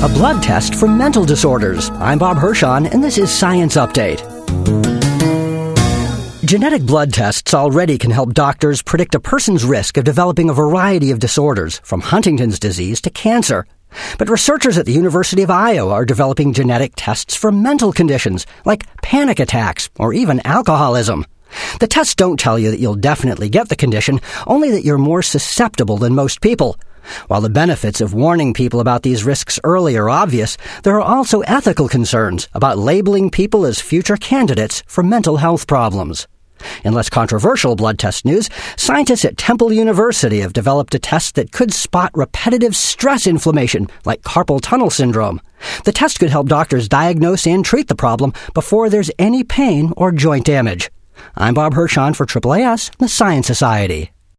a blood test for mental disorders. I'm Bob Hirschon, and this is Science Update. Genetic blood tests already can help doctors predict a person's risk of developing a variety of disorders, from Huntington's disease to cancer. But researchers at the University of Iowa are developing genetic tests for mental conditions, like panic attacks or even alcoholism. The tests don't tell you that you'll definitely get the condition, only that you're more susceptible than most people. While the benefits of warning people about these risks early are obvious, there are also ethical concerns about labeling people as future candidates for mental health problems. In less controversial blood test news, scientists at Temple University have developed a test that could spot repetitive stress inflammation, like carpal tunnel syndrome. The test could help doctors diagnose and treat the problem before there's any pain or joint damage. I'm Bob Hirschon for AAAS, the Science Society.